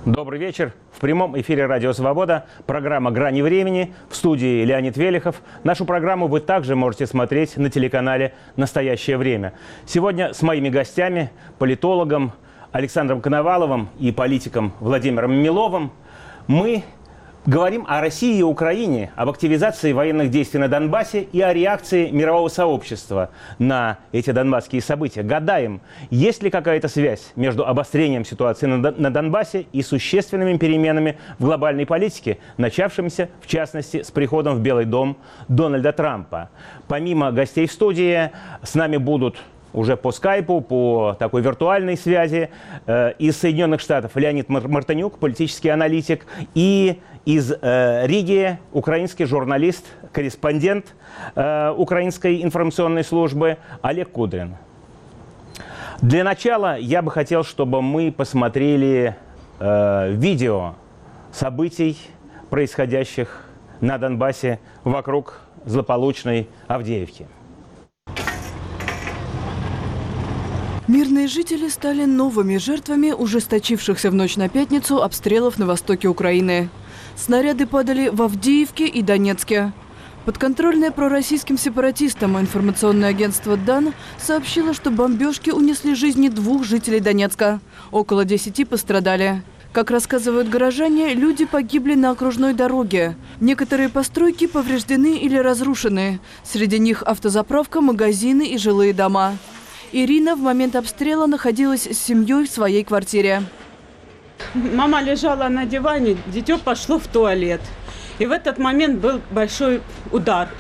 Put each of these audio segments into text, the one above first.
Добрый вечер. В прямом эфире «Радио Свобода» программа «Грани времени». В студии Леонид Велихов. Нашу программу вы также можете смотреть на телеканале «Настоящее время». Сегодня с моими гостями, политологом Александром Коноваловым и политиком Владимиром Миловым, мы говорим о России и Украине, об активизации военных действий на Донбассе и о реакции мирового сообщества на эти донбасские события. Гадаем, есть ли какая-то связь между обострением ситуации на Донбассе и существенными переменами в глобальной политике, начавшимися, в частности, с приходом в Белый дом Дональда Трампа. Помимо гостей в студии, с нами будут уже по скайпу, по такой виртуальной связи, из Соединенных Штатов Леонид Мартынюк, политический аналитик, и из Риги украинский журналист, корреспондент Украинской информационной службы Олег Кудрин. Для начала я бы хотел, чтобы мы посмотрели видео событий, происходящих на Донбассе вокруг злополучной Авдеевки. Мирные жители стали новыми жертвами ужесточившихся в ночь на пятницу обстрелов на востоке Украины. Снаряды падали в Авдеевке и Донецке. Подконтрольное пророссийским сепаратистам информационное агентство «Дан» сообщило, что бомбежки унесли жизни 2 жителей Донецка. Около 10 пострадали. Как рассказывают горожане, люди погибли на окружной дороге. Некоторые постройки повреждены или разрушены. Среди них автозаправка, магазины и жилые дома. Ирина в момент обстрела находилась с семьей в своей квартире. Мама лежала на диване, дитё пошло в туалет. И в этот момент был большой удар.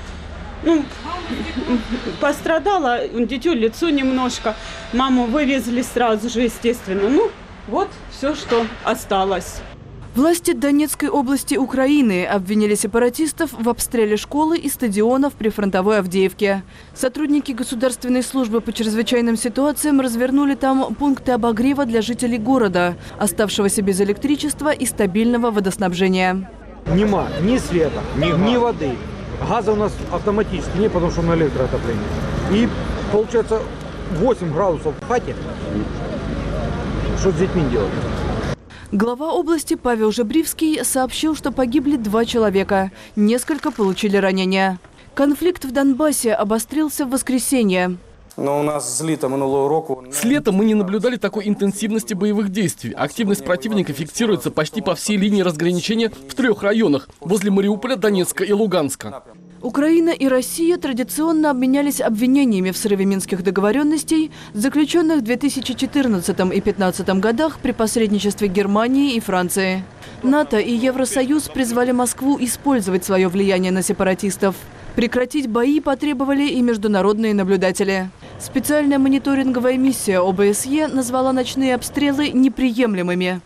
Пострадало дитё лицо немножко. Маму вывезли сразу же, естественно. Вот все, что осталось. Власти Донецкой области Украины обвинили сепаратистов в обстреле школы и стадионов при фронтовой Авдеевке. Сотрудники Государственной службы по чрезвычайным ситуациям развернули там пункты обогрева для жителей города, оставшегося без электричества и стабильного водоснабжения. Нема ни света, ни воды. Газа у нас автоматически нет, потому что на электроотопление. И получается 8 градусов в хате. Что с детьми делать? Глава области Павел Жебривский сообщил, что погибли 2 человека. Несколько получили ранения. Конфликт в Донбассе обострился в воскресенье. Но у нас с лета минулого року... С лета мы не наблюдали такой интенсивности боевых действий. Активность противника фиксируется почти по всей линии разграничения в 3 районах – возле Мариуполя, Донецка и Луганска. Украина и Россия традиционно обменялись обвинениями в срыве минских договоренностей, заключенных в 2014 и 2015 годах при посредничестве Германии и Франции. НАТО и Евросоюз призвали Москву использовать свое влияние на сепаратистов. Прекратить бои потребовали и международные наблюдатели. Специальная мониторинговая миссия ОБСЕ назвала ночные обстрелы неприемлемыми.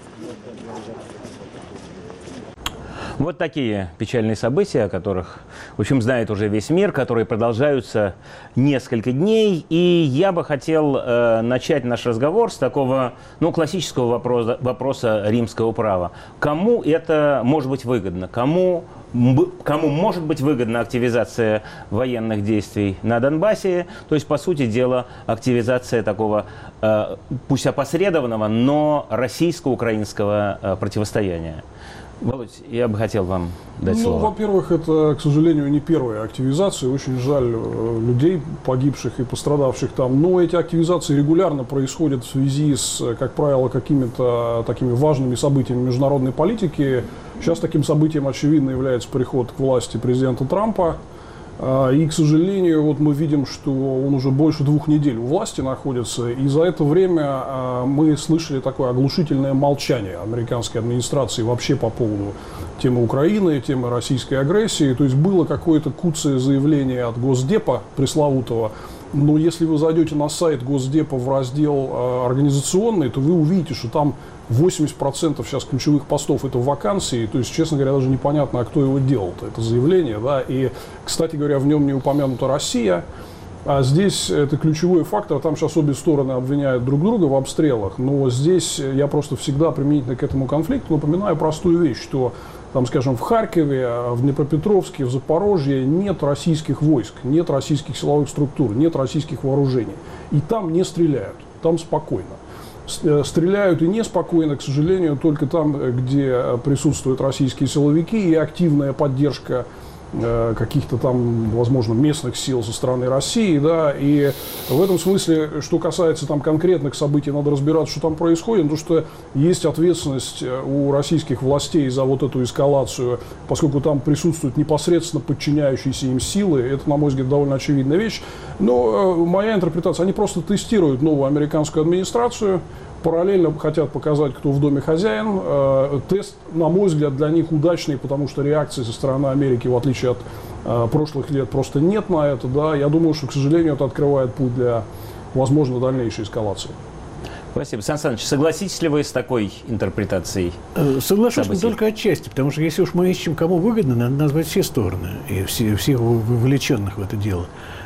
Вот такие печальные события, о которых, в общем, знает уже весь мир, которые продолжаются несколько дней. И я бы хотел начать наш разговор с такого, классического вопроса римского права. Кому это может быть выгодно? Кому может быть выгодна активизация военных действий на Донбассе? То есть, по сути дела, активизация такого, пусть опосредованного, но российско-украинского противостояния. Володь, я бы хотел вам дать слово. Во-первых, это, к сожалению, не первая активизация. Очень жаль людей, погибших и пострадавших там. Но эти активизации регулярно происходят в связи с, как правило, какими-то такими важными событиями международной политики. Сейчас таким событием, очевидно, является приход к власти президента Трампа. И, к сожалению, вот мы видим, что он уже больше 2 недель у власти находится. И за это время мы слышали такое оглушительное молчание американской администрации вообще по поводу темы Украины, темы российской агрессии. То есть было какое-то куцое заявление от Госдепа пресловутого. Но если вы зайдете на сайт Госдепа в раздел «Организационный», то вы увидите, что там 80% сейчас ключевых постов – это вакансии. То есть, честно говоря, даже непонятно, а кто его делал-то, это заявление. Да? И, кстати говоря, в нем не упомянута Россия. А здесь это ключевой фактор. Там сейчас обе стороны обвиняют друг друга в обстрелах. Но здесь я просто всегда применительно к этому конфликту напоминаю простую вещь, что там, скажем, в Харькове, в Днепропетровске, в Запорожье нет российских войск, нет российских силовых структур, нет российских вооружений. И там не стреляют, там спокойно. Стреляют и неспокойно, к сожалению, только там, где присутствуют российские силовики и активная поддержка каких-то там, возможно, местных сил со стороны России, да, и в этом смысле, что касается там конкретных событий, надо разбираться, что там происходит, потому что есть ответственность у российских властей за вот эту эскалацию, поскольку там присутствуют непосредственно подчиняющиеся им силы, это, на мой взгляд, довольно очевидная вещь, но моя интерпретация, они просто тестируют новую американскую администрацию, параллельно хотят показать, кто в доме хозяин. Тест, на мой взгляд, для них удачный, потому что реакции со стороны Америки, в отличие от прошлых лет, просто нет на это. Да. Я думаю, что, к сожалению, это открывает путь для, возможно, дальнейшей эскалации. Спасибо. Сан Саныч, согласитесь ли вы с такой интерпретацией? Соглашусь, но только отчасти, потому что если уж мы ищем, кому выгодно, надо назвать все стороны и всех вовлеченных в это дело.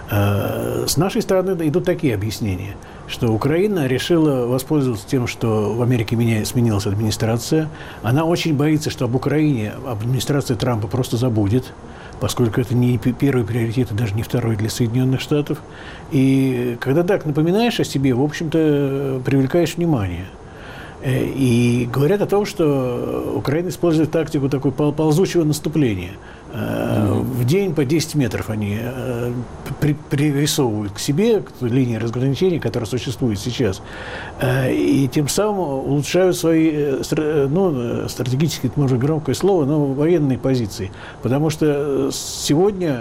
С нашей стороны идут такие объяснения, что Украина решила воспользоваться тем, что в Америке сменилась администрация. Она очень боится, что об Украине администрация Трампа просто забудет, поскольку это не первый приоритет, и даже не второй для Соединенных Штатов. И когда так напоминаешь о себе, в общем-то, привлекаешь внимание. И говорят о том, что Украина использует тактику такой ползучего наступления. В день по 10 метров они пририсовывают к себе к линии разграничения, которая существует сейчас, и тем самым улучшают свои, стратегически, это может громкое слово, но военные позиции. Потому что сегодня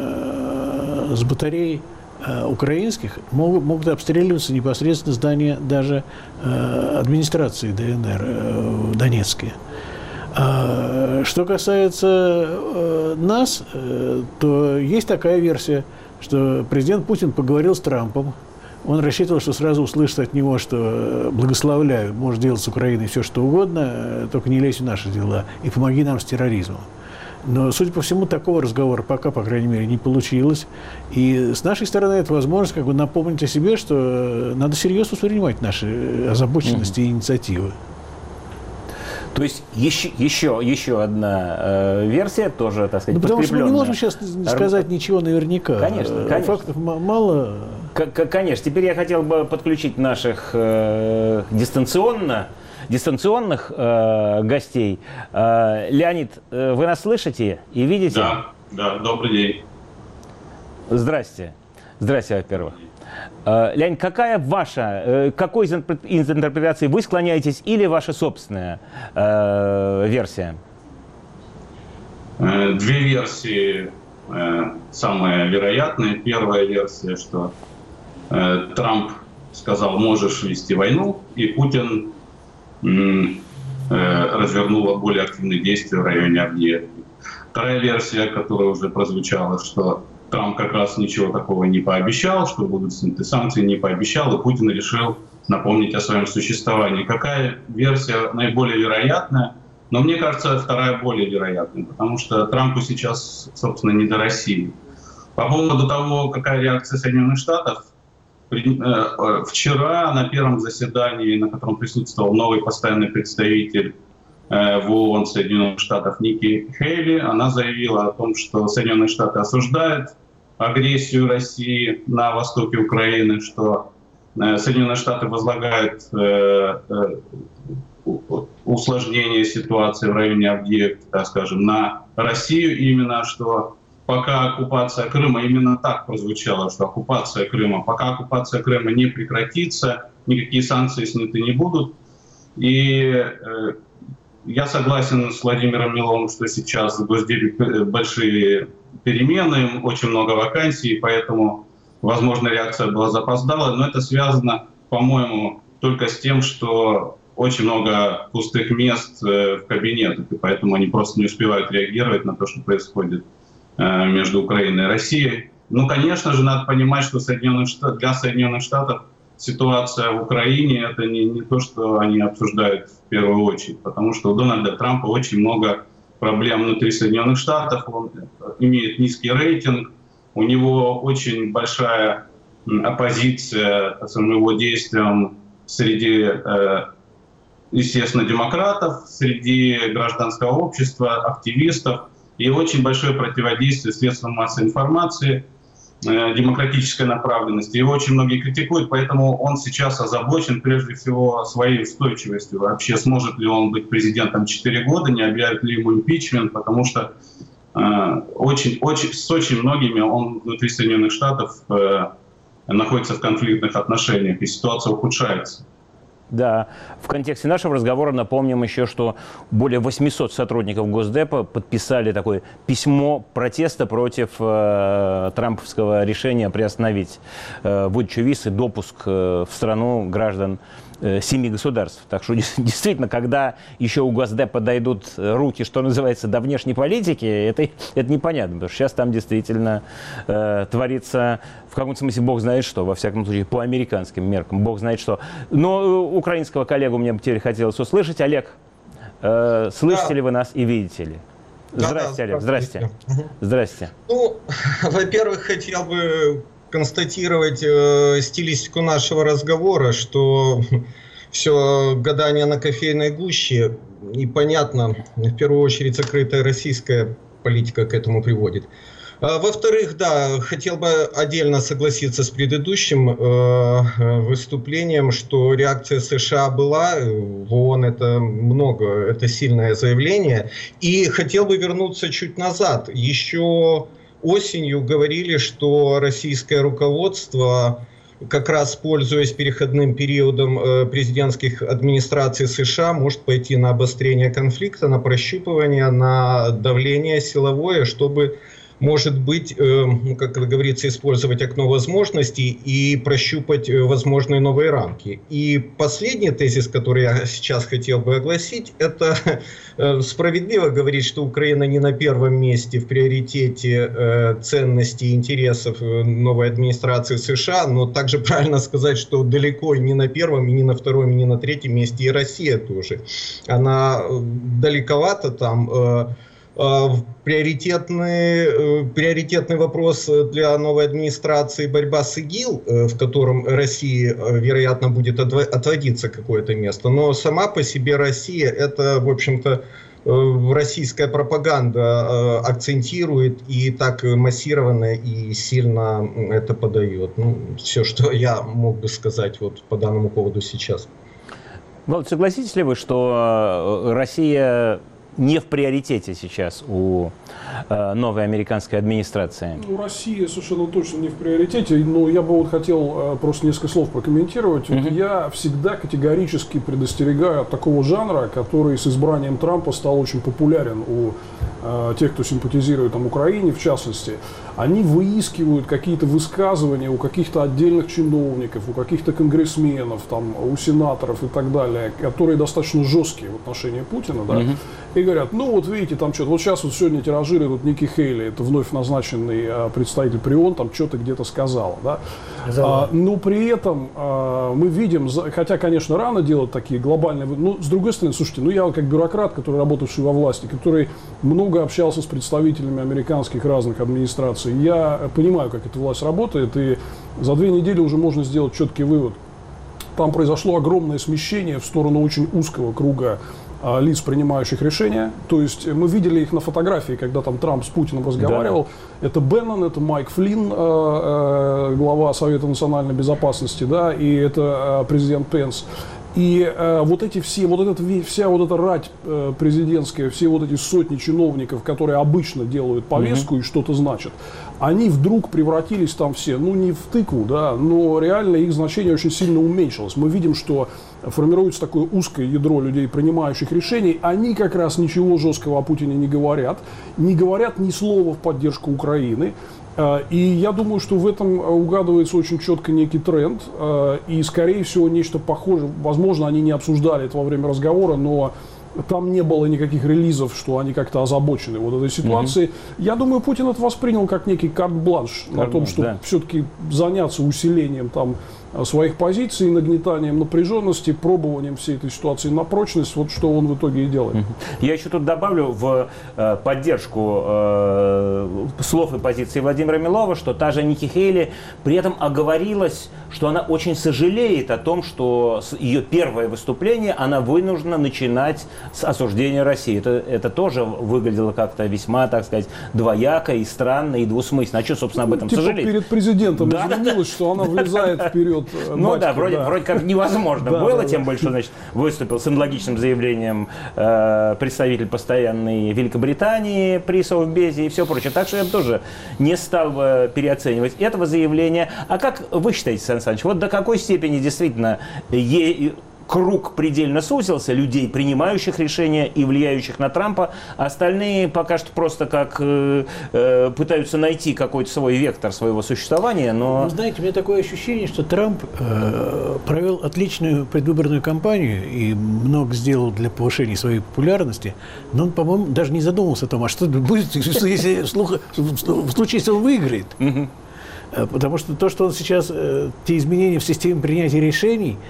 с батарей украинских могут обстреливаться непосредственно здания даже администрации ДНР в Донецке. Что касается нас, то есть такая версия, что президент Путин поговорил с Трампом. Он рассчитывал, что сразу услышит от него, что благословляю, можешь делать с Украиной все, что угодно, только не лезь в наши дела и помоги нам с терроризмом. Но, судя по всему, такого разговора пока, по крайней мере, не получилось. И с нашей стороны это возможность как бы напомнить о себе, что надо серьезно воспринимать наши озабоченности и инициативы. То есть еще одна версия, тоже, так сказать, потому подкрепленная. что мы не можем сейчас сказать ничего наверняка. Конечно. Фактов мало. Конечно. Теперь я хотел бы подключить наших дистанционных гостей. Леонид, вы нас слышите и видите? Да, добрый день. Здрасте, во-первых. Леонид, какая ваша, какой из интерпретаций вы склоняетесь или ваша собственная версия? Две версии самые вероятные. Первая версия, что Трамп сказал, можешь вести войну, и Путин развернула более активные действия в районе Авдеевки. Вторая версия, которая уже прозвучала, что Трамп как раз ничего такого не пообещал, что будут сняты санкции, не пообещал, и Путин решил напомнить о своем существовании. Какая версия наиболее вероятная? Но мне кажется, вторая более вероятная, потому что Трампу сейчас, собственно, не до России. По поводу того, какая реакция Соединенных Штатов, вчера на первом заседании, на котором присутствовал новый постоянный представитель в ООН Соединенных Штатов Ники Хейли, она заявила о том, что Соединенные Штаты осуждают агрессию России на востоке Украины, что Соединенные Штаты возлагают усложнение ситуации в районе Авдеевки, так скажем, на Россию именно, что пока оккупация Крыма, именно так прозвучало, что оккупация Крыма, пока оккупация Крыма не прекратится, никакие санкции сняты не будут. И я согласен с Владимиром Миловым, что сейчас в Госдепе большие перемены, очень много вакансий, поэтому, возможно, реакция была запоздалая, но это связано, по-моему, только с тем, что очень много пустых мест в кабинетах, и поэтому они просто не успевают реагировать на то, что происходит между Украиной и Россией. Ну, конечно же, надо понимать, что для Соединенных Штатов ситуация в Украине — это не то, что они обсуждают в первую очередь, потому что у Дональда Трампа очень много проблем внутри Соединенных Штатов, он имеет низкий рейтинг, у него очень большая оппозиция его действиям среди, естественно, демократов, среди гражданского общества, активистов, и очень большое противодействие средствам массовой информации. демократической направленности. Его очень многие критикуют, поэтому он сейчас озабочен прежде всего своей устойчивостью. Вообще, сможет ли он быть президентом 4 года, не объявят ли ему импичмент, потому что с очень многими он внутри Соединенных Штатов находится в конфликтных отношениях, и ситуация ухудшается. Да, в контексте нашего разговора напомним еще, что более 800 сотрудников Госдепа подписали такое письмо протеста против трамповского решения приостановить выдачу виз и допуск в страну граждан 7 государств. Так что действительно, когда еще у Госдепа дойдут руки, что называется, до внешней политики, это непонятно, потому что сейчас там действительно творится, в каком-то смысле, бог знает что, во всяком случае, по американским меркам, бог знает что. Но украинского коллегу мне бы теперь хотелось услышать. Олег, слышите ли вы нас и видите ли? Здрасте, Олег, здрасте. Здрасте. Ну, во-первых, хотел бы констатировать стилистику нашего разговора, что все гадание на кофейной гуще, и понятно, в первую очередь закрытая российская политика к этому приводит. Во-вторых, да, хотел бы отдельно согласиться с предыдущим выступлением, что реакция США была, в ООН это сильное заявление, и хотел бы вернуться чуть назад. Еще осенью говорили, что российское руководство, как раз пользуясь переходным периодом президентских администраций США, может пойти на обострение конфликта, на прощупывание, на давление силовое, чтобы, может быть, как говорится, использовать окно возможностей и прощупать возможные новые рамки. И последний тезис, который я сейчас хотел бы огласить, это справедливо говорить, что Украина не на первом месте в приоритете ценностей и интересов новой администрации США, но также правильно сказать, что далеко не на первом, и не на втором, и не на третьем месте и Россия тоже. Она далековато там. Приоритетный вопрос для новой администрации — борьба с ИГИЛ, в котором России, вероятно, будет отводиться какое-то место. Но сама по себе Россия — это, в общем-то, российская пропаганда акцентирует и так массированно и сильно это подает. Ну, все, что я мог бы сказать вот по данному поводу сейчас. Володь, согласитесь ли вы, что Россия не в приоритете сейчас у новой американской администрации? Ну, Россия совершенно точно не в приоритете, но я бы вот хотел просто несколько слов прокомментировать. Вот я всегда категорически предостерегаю от такого жанра, который с избранием Трампа стал очень популярен у тех, кто симпатизирует там Украине, в частности. Они выискивают какие-то высказывания у каких-то отдельных чиновников, у каких-то конгрессменов, там, у сенаторов и так далее, которые достаточно жесткие в отношении Путина, да, и говорят, ну вот видите, там что-то, вот сейчас вот сегодня тиражирует Ники Хейли, это вновь назначенный представитель при ООН, там что-то где-то сказал, да. Но при этом мы видим, хотя, конечно, рано делать такие глобальные, но с другой стороны, слушайте, ну я как бюрократ, который работавший во власти, который много общался с представителями американских разных администраций, я понимаю, как эта власть работает, и за 2 недели уже можно сделать четкий вывод. Там произошло огромное смещение в сторону очень узкого круга лиц, принимающих решения. То есть мы видели их на фотографии, когда там Трамп с Путиным разговаривал. Да. Это Беннон, это Майк Флинн, глава Совета национальной безопасности, да, и это президент Пенс. И вот эти все, вся вот эта рать президентская, все вот эти сотни чиновников, которые обычно делают повестку и что-то значат, они вдруг превратились там все, ну не в тыкву, да, но реально их значение очень сильно уменьшилось. Мы видим, что формируется такое узкое ядро людей, принимающих решений. Они как раз ничего жесткого о Путине не говорят ни слова в поддержку Украины. И я думаю, что в этом угадывается очень четко некий тренд, и, скорее всего, нечто похожее. Возможно, они не обсуждали это во время разговора, но там не было никаких релизов, что они как-то озабочены вот этой ситуацией. Я думаю, Путин это воспринял как некий карт-бланш на том, чтобы все-таки заняться усилением там своих позиций, нагнетанием напряженности, пробованием всей этой ситуации на прочность, вот что он в итоге и делает. Я еще тут добавлю в поддержку слов и позиции Владимира Милова, что та же Ники Хейли при этом оговорилась, что она очень сожалеет о том, что ее первое выступление она вынуждена начинать с осуждения России. Это тоже выглядело как-то весьма, так сказать, двояко и странно, и двусмысленно. А что, собственно, об этом сожалеть? Перед президентом извинилась, что она влезает вперед. Ну да, вроде как невозможно было, тем больше, значит, выступил с аналогичным заявлением представитель постоянной Великобритании при Совбезе и все прочее. Так что я бы тоже не стал бы переоценивать этого заявления. А как вы считаете, Сан Саныч, вот до какой степени действительно круг предельно сузился людей, принимающих решения и влияющих на Трампа, а остальные пока что просто как пытаются найти какой-то свой вектор своего существования, но... Вы знаете, у меня такое ощущение, что Трамп провел отличную предвыборную кампанию и много сделал для повышения своей популярности, но он, по-моему, даже не задумывался о том, а что будет, если в случае, если он выиграет. Потому что то, что он сейчас, те изменения в системе принятия решений,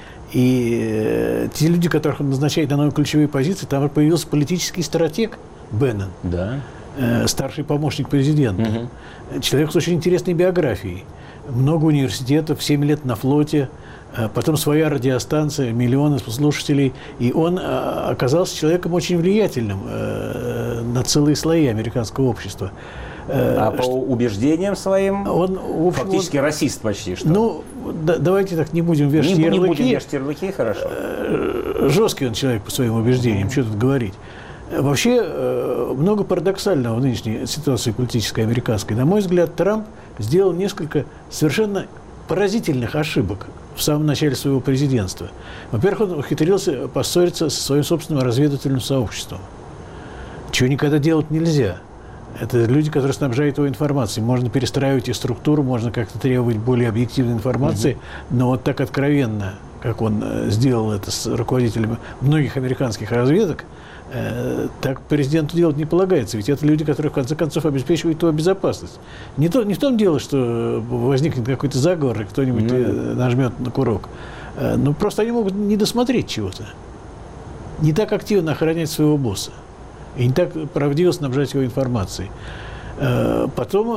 и те люди, которых он назначает на новые ключевые позиции, там появился политический стратег Беннон, старший помощник президента. Человек с очень интересной биографией. Много университетов, 7 лет на флоте, потом своя радиостанция, миллионы слушателей. И он оказался человеком очень влиятельным на целые слои американского общества. А по убеждениям своим он фактически расист почти что. Ну, давайте так не будем вешать ярлыки. Не будем вешать ярлыки, хорошо. Жесткий он человек по своим убеждениям, что тут говорить. Вообще, много парадоксального в нынешней ситуации политической американской. На мой взгляд, Трамп сделал несколько совершенно поразительных ошибок в самом начале своего президентства. Во-первых, он ухитрился поссориться со своим собственным разведывательным сообществом, чего никогда делать нельзя. Это люди, которые снабжают его информацией. Можно перестраивать их структуру, можно как-то требовать более объективной информации, но вот так откровенно, как он сделал это с руководителями многих американских разведок, так президенту делать не полагается. Ведь это люди, которые в конце концов обеспечивают его безопасность. Не в том дело, что возникнет какой-то заговор, и кто-нибудь нажмет на курок. Но просто они могут не досмотреть чего-то. Не так активно охранять своего босса. И не так правдиво снабжать его информацией. Потом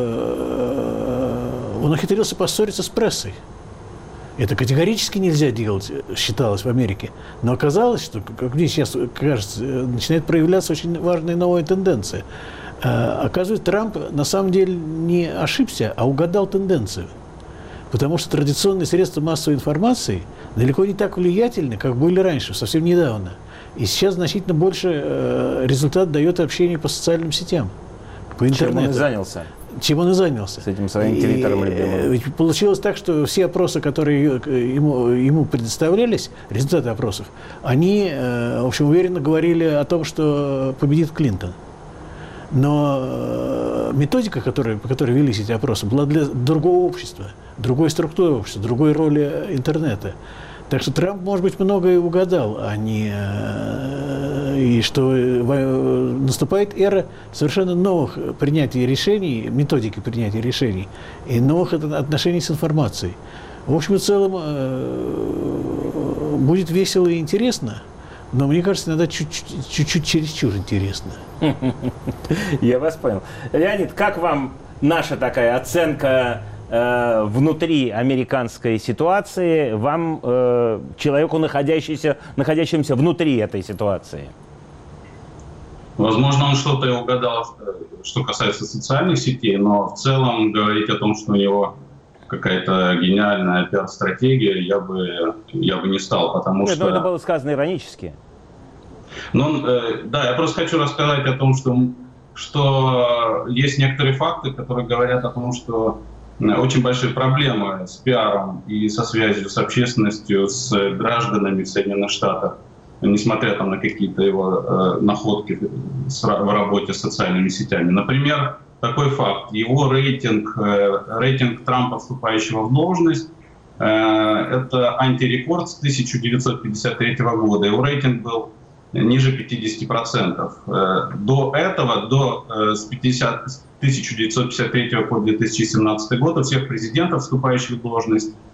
он ухитрился поссориться с прессой. Это категорически нельзя делать, считалось в Америке. Но оказалось, что, как мне сейчас кажется, начинает проявляться очень важная новая тенденция. Оказывается, Трамп на самом деле не ошибся, а угадал тенденцию. Потому что традиционные средства массовой информации далеко не так влиятельны, как были раньше, совсем недавно. И сейчас значительно больше результат дает общение по социальным сетям, по интернету. Чем он и занялся. Чем он и занялся. С этим своим твиттером любимым. Ведь получилось так, что все опросы, которые ему предоставлялись, результаты опросов, они, в общем, уверенно говорили о том, что победит Клинтон. Но методика, по которой велись эти опросы, была для другого общества, другой структуры общества, другой роли интернета. Так что Трамп, может быть, многое угадал, а не... И что наступает эра совершенно новых принятий решений, методики принятия решений и новых отношений с информацией. В общем и целом, будет весело и интересно, но мне кажется, иногда чуть-чуть чересчур интересно. Я вас понял. Леонид, как вам наша такая оценка внутри американской ситуации, вам, человеку, находящемуся внутри этой ситуации? Возможно, он что-то и угадал, что касается социальных сетей, но в целом говорить о том, что у него какая-то гениальная пиар-стратегия, я бы не стал, потому что... Но это было сказано иронически. Ну, да, я просто хочу рассказать о том, что есть некоторые факты, которые говорят о том, что очень большие проблемы с пиаром и со связью с общественностью, с гражданами в Соединенных Штатах, несмотря там на какие-то его находки в работе с социальными сетями. Например, такой факт. Его рейтинг Трампа, вступающего в должность, это антирекорд с 1953 года. Его рейтинг был ниже 50%. До этого, с 1953 по 2017 год, у всех президентов, вступающих в должность,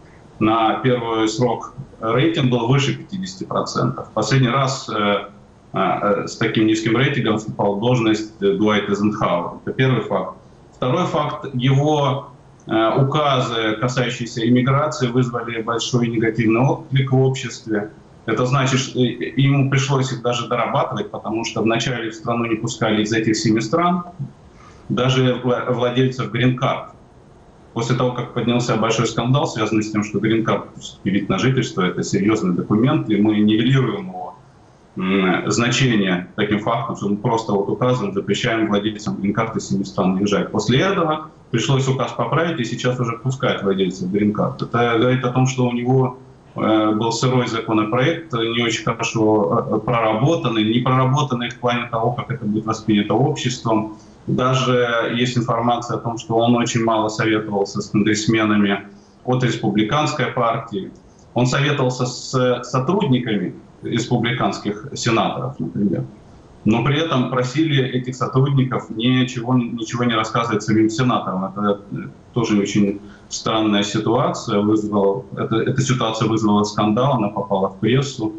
на первый срок рейтинг был выше 50%. Последний раз с таким низким рейтингом вступал в должность Дуайт Эйзенхауэр. Это первый факт. Второй факт. Его указы, касающиеся иммиграции, вызвали большой негативный отклик в обществе. Это значит, что ему пришлось их даже дорабатывать, потому что вначале в страну не пускали из этих 7 стран даже владельцев грин-карт. После того, как поднялся большой скандал, связанный с тем, что грин-карт, вид на жительство, это серьезный документ, и мы нивелируем его значение таким фактом, что мы просто вот указом запрещаем владельцам грин-карты 7 стран уезжать. После этого пришлось указ поправить, и сейчас уже пускать владельцев грин-карт. Это говорит о том, что у него был сырой законопроект, не очень хорошо проработанный, не проработанный в плане того, как это будет воспринято обществом. Даже есть информация о том, что он очень мало советовался с конгрессменами от республиканской партии. Он советовался с сотрудниками республиканских сенаторов, например. Но при этом просили этих сотрудников ничего не рассказывать самим сенаторам. Это тоже очень странная ситуация. Эта ситуация вызвала скандал, она попала в прессу.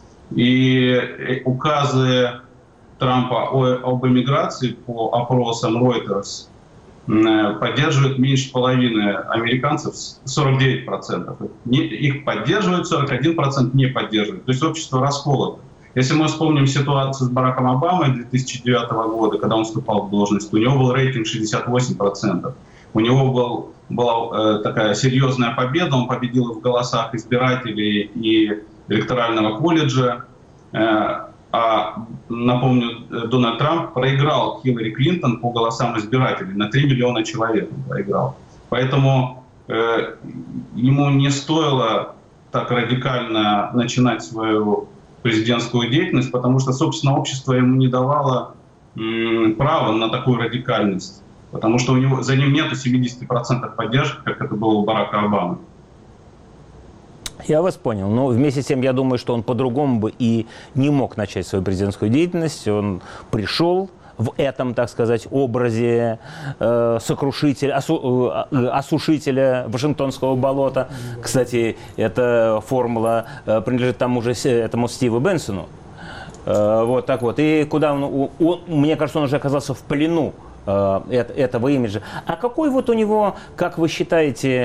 И указы Трампа об эмиграции по опросам Reuters поддерживают меньше половины американцев, 49%. Их поддерживают, 41% не поддерживают. То есть общество расколото. Если мы вспомним ситуацию с Бараком Обамой 2009 года, когда он вступал в должность, у него был рейтинг 68%. У него была такая серьезная победа, он победил в голосах избирателей и электорального колледжа. А, напомню, Дональд Трамп проиграл Хиллари Клинтон по голосам избирателей. На 3 миллиона человек он проиграл. Поэтому ему не стоило так радикально начинать свою президентскую деятельность, потому что, собственно, общество ему не давало права на такую радикальность. Потому что за ним нету 70% поддержки, как это было у Барака Обамы. Я вас понял. Но вместе с тем, я думаю, что он по-другому бы и не мог начать свою президентскую деятельность. Он пришел в этом, так сказать, образе осушителя Вашингтонского болота. Кстати, эта формула принадлежит тому же этому Стиву Бенсону. Вот так вот. И куда мне кажется, он уже оказался в плену этого имиджа. А какой вот у него, как вы считаете,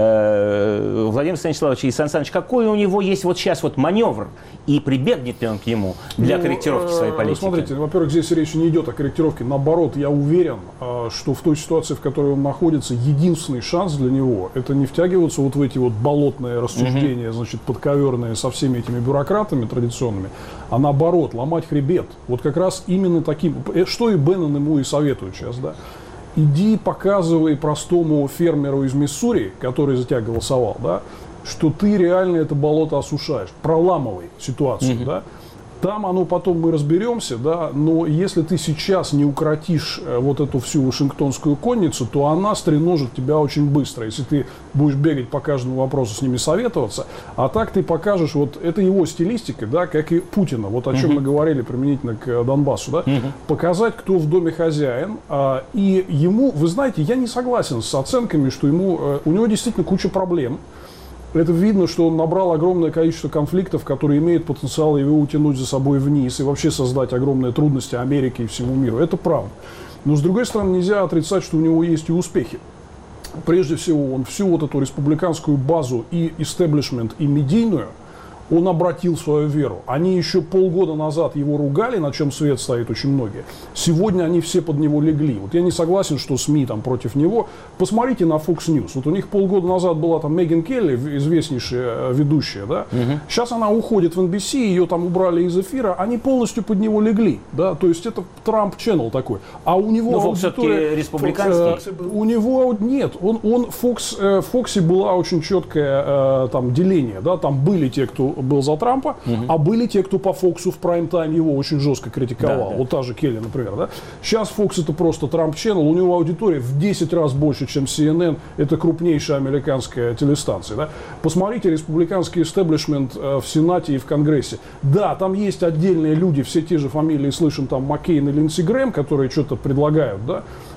Владимир Станиславович и Сан Саныч, какой у него есть вот сейчас вот маневр, и прибегнет ли он к нему для корректировки своей политики? Смотрите, во-первых, здесь речь не идет о корректировке. Наоборот, я уверен, что в той ситуации, в которой он находится, единственный шанс для него — это не втягиваться вот в эти вот болотные рассуждения, значит, подковерные со всеми этими бюрократами традиционными, а наоборот, ломать хребет. Вот как раз именно таким, что и Беннон ему и советует сейчас, да. Иди показывай простому фермеру из Миссури, который за тебя голосовал, да, что ты реально это болото осушаешь. Проламывай ситуацию, да. Там оно потом мы разберемся, да, но если ты сейчас не укротишь вот эту всю вашингтонскую конницу, то она стреножит тебя очень быстро, если ты будешь бегать по каждому вопросу с ними советоваться. А так ты покажешь, вот это его стилистика, да, как и Путина, вот о чем мы говорили применительно к Донбассу, да, показать, кто в доме хозяин. И ему, вы знаете, я не согласен с оценками, что у него действительно куча проблем. Это видно, что он набрал огромное количество конфликтов, которые имеют потенциал его утянуть за собой вниз и вообще создать огромные трудности Америке и всему миру. Это правда. Но, с другой стороны, нельзя отрицать, что у него есть и успехи. Прежде всего, он всю вот эту республиканскую базу и истеблишмент, и медийную, он обратил свою веру. Они еще полгода назад его ругали, на чем свет стоит очень многие. Сегодня они все под него легли. Вот я не согласен, что СМИ там против него. Посмотрите на Fox News. Вот у них полгода назад была там Меган Келли, известнейшая ведущая, да. Сейчас она уходит в NBC, ее там убрали из эфира. Они полностью под него легли, да. То есть это Trump Channel такой. А у него аудитория... все-таки республиканский. У него нет. В Фоксе была очень четкое там деление, да. Там были те, кто был за Трампа, а были те, кто по Фоксу в прайм-тайм его очень жестко критиковал. Да. Вот та же Келли, например. Да? Сейчас Фокс — это просто Trump Channel, у него аудитория в 10 раз больше, чем CNN, это крупнейшая американская телестанция. Да? Посмотрите республиканский истеблишмент в Сенате и в Конгрессе. Да, там есть отдельные люди, все те же фамилии, слышим, там Маккейн и Линдси Грэм, которые что-то предлагают, да?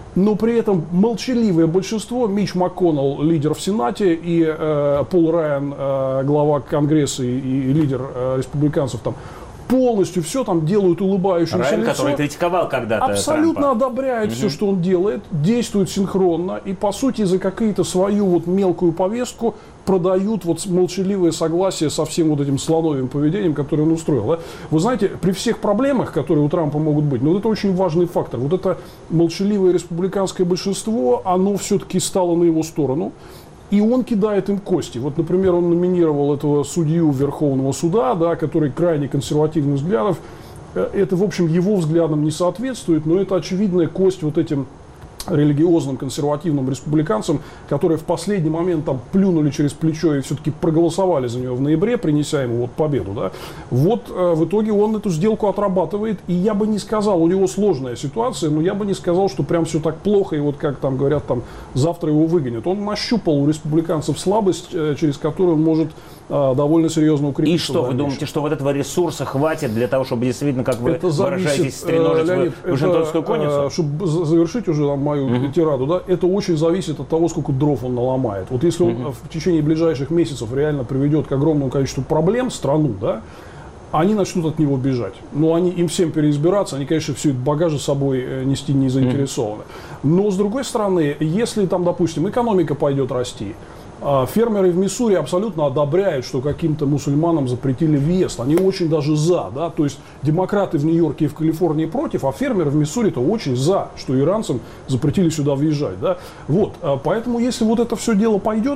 но при этом молчаливое большинство, Митч МакКоннелл, лидер в Сенате, и Пол Райан, глава Конгресса и лидер республиканцев, там полностью все там делают улыбающимся Райан, лицо. который критиковал когда-то абсолютно Трампа. одобряет все, что он делает, действует синхронно и, по сути, за какую-то свою вот мелкую повестку продают вот молчаливое согласие со всем вот этим слоновым поведением, которое он устроил. Да? Вы знаете, при всех проблемах, которые у Трампа могут быть, но вот это очень важный фактор. Вот это молчаливое республиканское большинство, оно все-таки стало на его сторону. И он кидает им кости. Вот, например, он номинировал этого судью Верховного суда, да, который крайне консервативных взглядов. Это, в общем, его взглядам не соответствует, но это очевидная кость вот этим религиозным консервативным республиканцам, которые в последний момент там плюнули через плечо и все-таки проголосовали за него в ноябре, принеся ему вот победу. Да? Вот в итоге он эту сделку отрабатывает, и я бы не сказал, у него сложная ситуация, но я бы не сказал, что прям все так плохо, и вот как там говорят, там завтра его выгонят. Он нащупал у республиканцев слабость, через которую он может довольно серьезно укрепиться. И что, вы думаете, что вот этого ресурса хватит для того, чтобы действительно, как вы выражаетесь, стреножить Леонид, Вашингтонскую конницу? Чтобы завершить уже мою тираду, да, это очень зависит от того, сколько дров он наломает. Вот если он в течение ближайших месяцев реально приведет к огромному количеству проблем страну, да, они начнут от него бежать. Но им всем переизбираться, они, конечно, всю эту багаж с собой нести не заинтересованы. Но, с другой стороны, если там, допустим, экономика пойдет расти, фермеры в Миссури абсолютно одобряют, что каким-то мусульманам запретили въезд. Они очень даже за. Да? То есть демократы в Нью-Йорке и в Калифорнии против, а фермеры в Миссури-то очень за, что иранцам запретили сюда въезжать. Да? Вот. Поэтому если вот это все дело пойдет,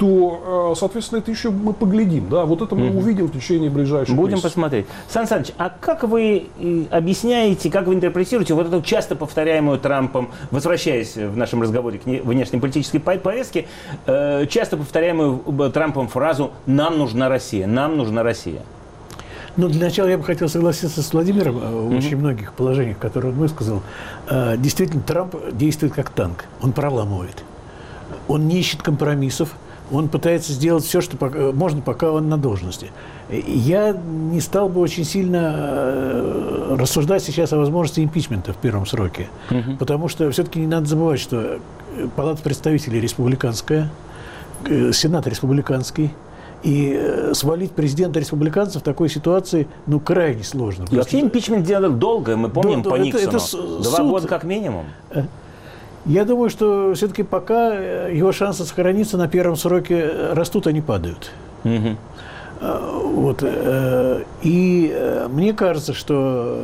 то, соответственно, это еще мы поглядим. Да? Вот это мы увидим в течение ближайших Будем месяцев. посмотреть. Сан Саныч, а как вы объясняете, как вы интерпретируете вот эту часто повторяемую Трампом, возвращаясь в нашем разговоре к внешнеполитической повестке, часто повторяемую Трампом фразу «нам нужна Россия», «нам нужна Россия»? Ну, для начала я бы хотел согласиться с Владимиром в очень многих положениях, которые он высказал. Действительно, Трамп действует как танк. Он проламывает. Он не ищет компромиссов. Он пытается сделать все, что можно, пока он на должности. Я не стал бы очень сильно рассуждать сейчас о возможности импичмента в первом сроке. Потому что все-таки не надо забывать, что Палата представителей республиканская, Сенат республиканский. И свалить президента республиканцев в такой ситуации, ну, крайне сложно. И вообще импичмент делали долго, мы помним по Никсону. 2 года как минимум. Я думаю, что все-таки пока его шансы сохраниться на первом сроке растут, а не падают. Вот. И мне кажется, что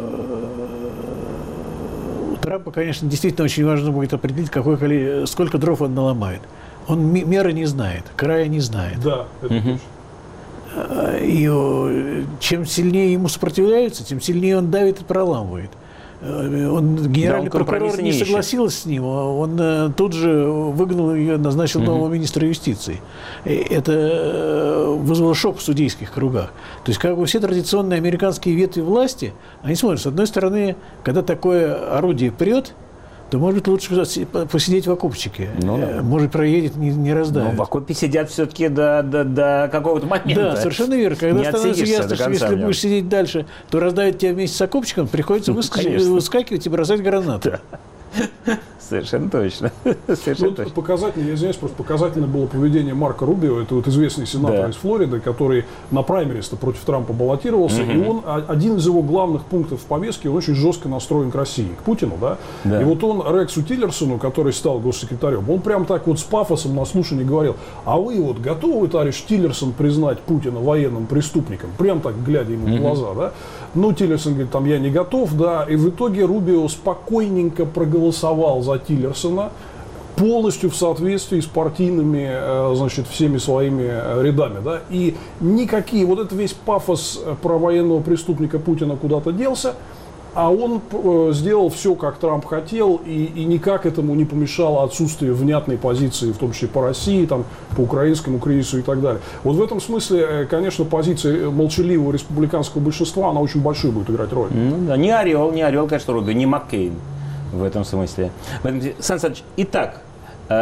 у Трампа, конечно, действительно очень важно будет определить, сколько дров он наломает. Он меры не знает, края не знает. Да, это точно. И чем сильнее ему сопротивляются, тем сильнее он давит и проламывает. Генеральный прокурор не согласился с ним, он тут же выгнал ее, назначил нового министра юстиции. Это вызвало шок в судейских кругах. То есть, как бы все традиционные американские ветви власти, они смотрят, с одной стороны, когда такое орудие прет, то, может быть, лучше посидеть в окопчике. Может, проедет, не раздавит. Но в окопе сидят все-таки до какого-то момента. Да, совершенно верно. Когда становится ясно, что если будешь сидеть дальше, то раздавит тебя вместе с окопчиком, приходится выскакивать и бросать гранату. Совершенно точно. Показательно, я извиняюсь, просто показательно было поведение Марко Рубио, это вот известный сенатор из Флориды, который на праймериста против Трампа баллотировался, и он, один из его главных пунктов в повестке, он очень жестко настроен к России, к Путину, да? И вот он Рексу Тиллерсону, который стал госсекретарем, он прям так вот с пафосом на слушании говорил: а вы вот готовы, товарищ Тиллерсон, признать Путина военным преступником? Прям так, глядя ему в глаза, да? Ну, Тиллерсон говорит, там, я не готов, да, и в итоге Рубио спокойненько проголосовал за Тиллерсона, полностью в соответствии с партийными, значит, всеми своими рядами, да, и никакие, вот этот весь пафос про военного преступника Путина куда-то делся, а он сделал все, как Трамп хотел, и никак этому не помешало отсутствие внятной позиции, в том числе по России, там, по украинскому кризису и так далее. Вот в этом смысле, конечно, позиция молчаливого республиканского большинства, она очень большую будет играть роль. Да, не орел, конечно, Рубио, не Маккейн в этом смысле. Сан Саныч, итак,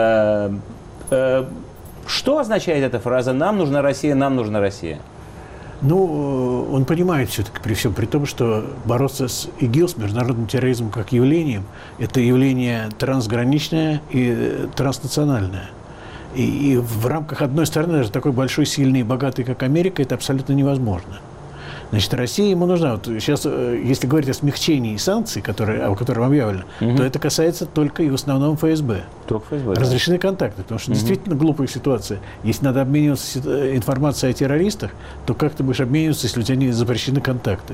что означает эта фраза «нам нужна Россия, нам нужна Россия»? Ну, он понимает все-таки при всем, при том, что бороться с ИГИЛ, с международным терроризмом как явлением, это явление трансграничное и транснациональное. И в рамках одной страны, даже такой большой, сильный и богатый, как Америка, это абсолютно невозможно. Значит, Россия ему нужна. Вот сейчас, если говорить о смягчении санкций, о котором объявлено, то это касается только и в основном ФСБ. Только ФСБ, разрешены контакты, потому что действительно глупая ситуация. Если надо обмениваться информацией о террористах, то как ты будешь обмениваться, если у тебя не запрещены контакты?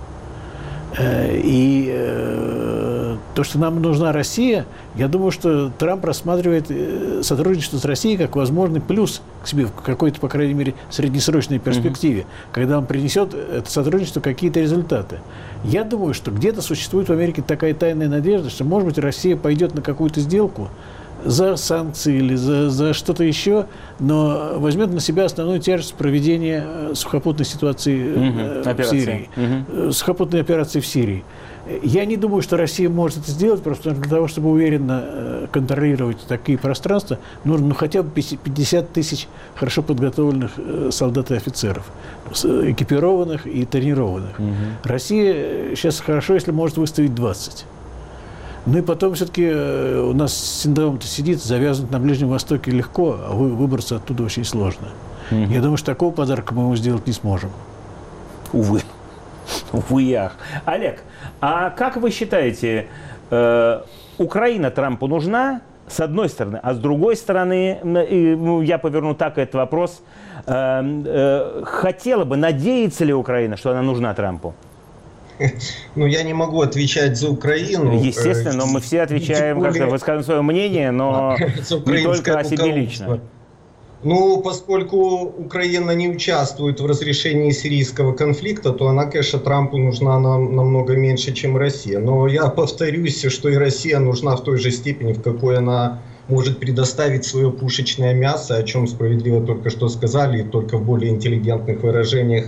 И то, что нам нужна Россия, я думаю, что Трамп рассматривает сотрудничество с Россией как возможный плюс к себе в какой-то, по крайней мере, среднесрочной перспективе, когда он принесет это сотрудничество какие-то результаты. Я думаю, что где-то существует в Америке такая тайная надежда, что, может быть, Россия пойдет на какую-то сделку за санкции или за что-то еще, но возьмет на себя основную тяжесть проведения сухопутной ситуации в Сирии, сухопутной операции в Сирии. Я не думаю, что Россия может это сделать, просто для того, чтобы уверенно контролировать такие пространства, нужно хотя бы 50 тысяч хорошо подготовленных солдат и офицеров, экипированных и тренированных. Россия сейчас хорошо, если может выставить 20. Ну и потом все-таки у нас синдром-то сидит, завязан на Ближнем Востоке легко, а выбраться оттуда очень сложно. Я думаю, что такого подарка мы ему сделать не сможем. Увы. Увы и ах. Олег, а как вы считаете, Украина Трампу нужна, с одной стороны, а с другой стороны, я поверну так этот вопрос, хотела бы, надеется ли Украина, что она нужна Трампу? Ну, я не могу отвечать за Украину. Естественно, но мы все отвечаем, как-то высказываем свое мнение, но не только о себе лично. Ну, поскольку Украина не участвует в разрешении сирийского конфликта, то она, конечно, Трампу нужна намного меньше, чем Россия. Но я повторюсь, что и Россия нужна в той же степени, в какой она может предоставить свое пушечное мясо, о чем справедливо только что сказали, и только в более интеллигентных выражениях